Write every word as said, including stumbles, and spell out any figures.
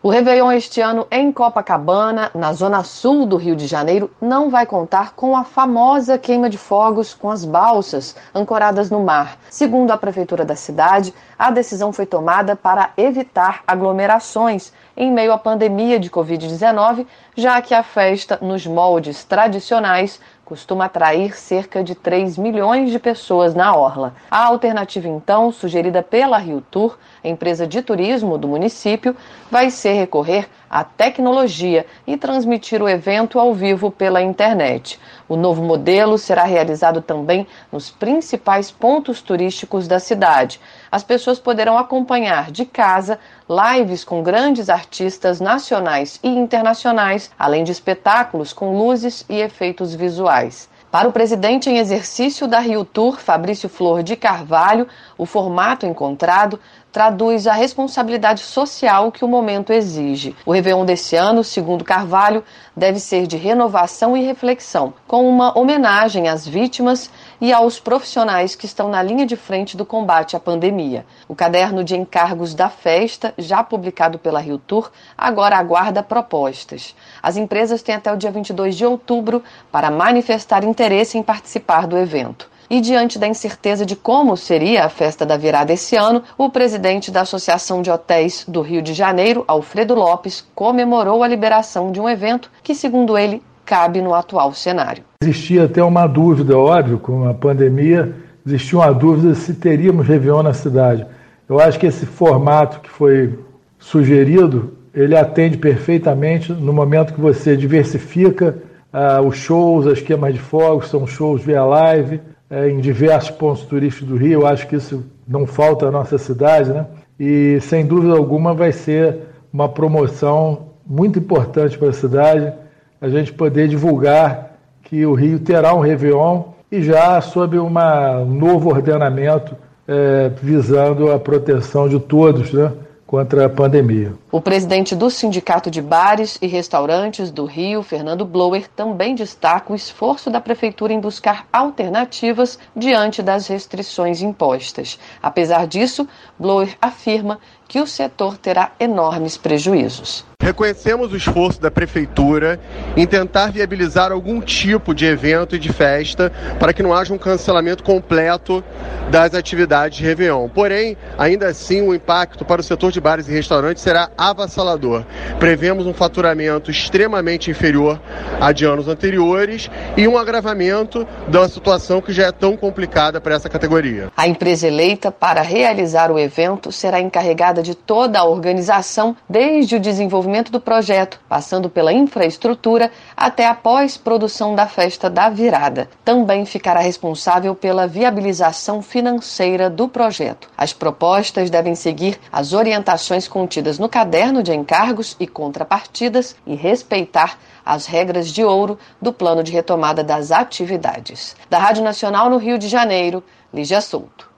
O Réveillon este ano em Copacabana, na zona sul do Rio de Janeiro, não vai contar com a famosa queima de fogos com as balsas ancoradas no mar. Segundo a prefeitura da cidade, a decisão foi tomada para evitar aglomerações em meio à pandemia de covid dezenove, já que a festa, nos moldes tradicionais, costuma atrair cerca de três milhões de pessoas na orla. A alternativa, então, sugerida pela Rio Tour, empresa de turismo do município, vai ser recorrer à tecnologia e transmitir o evento ao vivo pela internet. O novo modelo será realizado também nos principais pontos turísticos da cidade. As pessoas poderão acompanhar de casa lives com grandes artistas nacionais e internacionais, além de espetáculos com luzes e efeitos visuais. Para o presidente em exercício da Rio Tour, Fabrício Flor de Carvalho, o formato encontrado traduz a responsabilidade social que o momento exige. O Réveillon desse ano, segundo Carvalho, deve ser de renovação e reflexão, com uma homenagem às vítimas e aos profissionais que estão na linha de frente do combate à pandemia. O caderno de encargos da festa, já publicado pela Rio Tour, agora aguarda propostas. As empresas têm até o dia vinte e dois de outubro para manifestar interesse em participar do evento. E diante da incerteza de como seria a festa da virada esse ano, o presidente da Associação de Hotéis do Rio de Janeiro, Alfredo Lopes, comemorou a liberação de um evento que, segundo ele, cabe no atual cenário. Existia até uma dúvida, óbvio, com a pandemia, existia uma dúvida se teríamos Réveillon na cidade. Eu acho que esse formato que foi sugerido, ele atende perfeitamente no momento que você diversifica ah, os shows, as queimas de fogos, são shows via live, em diversos pontos turísticos do Rio. Eu acho que isso não falta à nossa cidade, né? E, sem dúvida alguma, vai ser uma promoção muito importante para a cidade, a gente poder divulgar que o Rio terá um Réveillon e já sob uma, um novo ordenamento é, visando a proteção de todos, né, contra a pandemia. O presidente do Sindicato de Bares e Restaurantes do Rio, Fernando Blower, também destaca o esforço da Prefeitura em buscar alternativas diante das restrições impostas. Apesar disso, Blower afirma que o setor terá enormes prejuízos. Reconhecemos o esforço da Prefeitura em tentar viabilizar algum tipo de evento e de festa para que não haja um cancelamento completo das atividades de Réveillon. Porém, ainda assim, o impacto para o setor de bares e restaurantes será avassalador. Prevemos um faturamento extremamente inferior a de anos anteriores e um agravamento da situação que já é tão complicada para essa categoria. A empresa eleita para realizar o evento será encarregada de toda a organização, desde o desenvolvimento do projeto, passando pela infraestrutura até a pós-produção da festa da virada. Também ficará responsável pela viabilização financeira do projeto. As propostas devem seguir as orientações contidas no caderno de encargos e contrapartidas e respeitar as regras de ouro do plano de retomada das atividades. Da Rádio Nacional no Rio de Janeiro, Lígia Souto.